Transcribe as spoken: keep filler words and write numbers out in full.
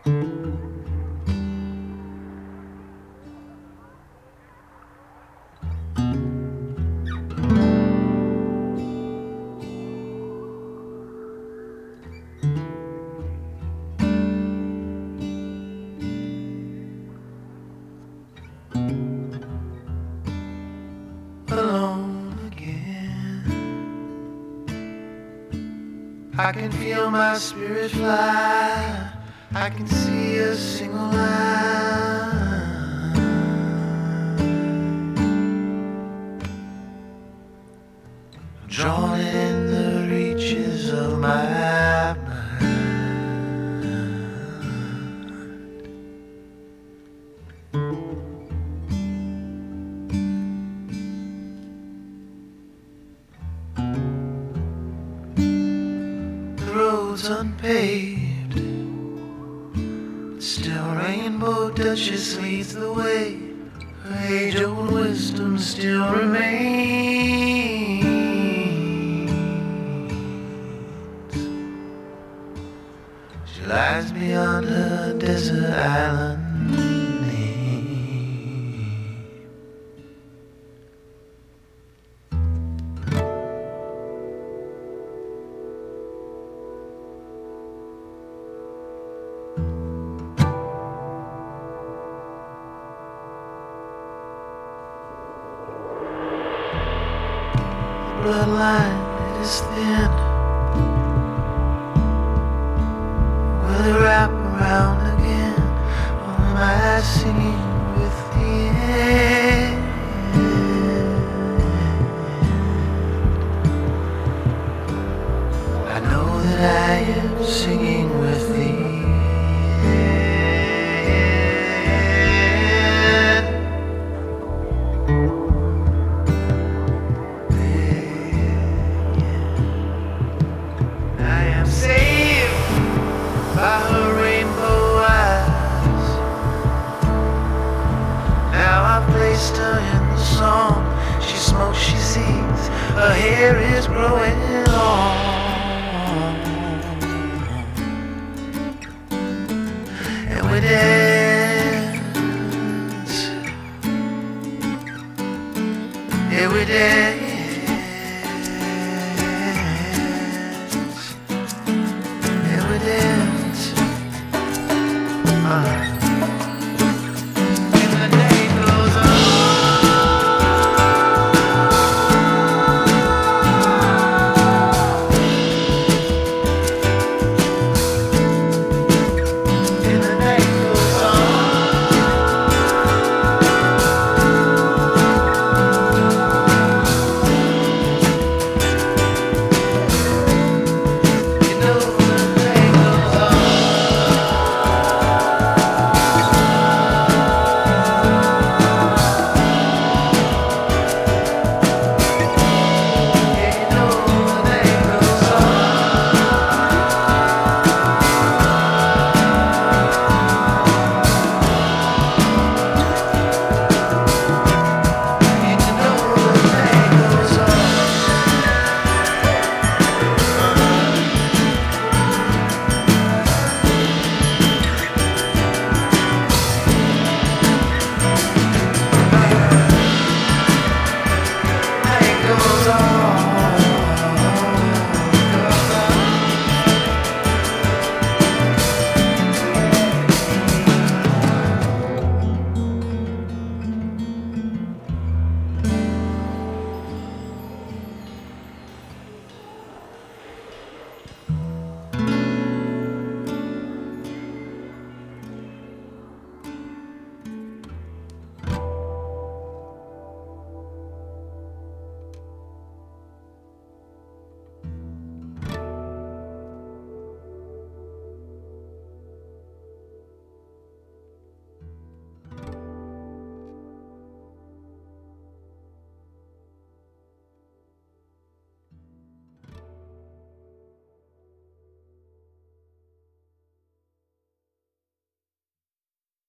Alone again, I can feel my spirit fly. I can see a single line drawn in the reaches of my mind. The road's unpaved, but still Rainbow Duchess leads the way. Her age-old wisdom still remains. She lies beyond her desert island name. The bloodline, it is thin. Will it wrap around again? Or am I singing with the end? I know that I am singing with the end. I am saved by her rainbow eyes. Now I've placed her in the song. She smokes, she sees, her hair is growing long.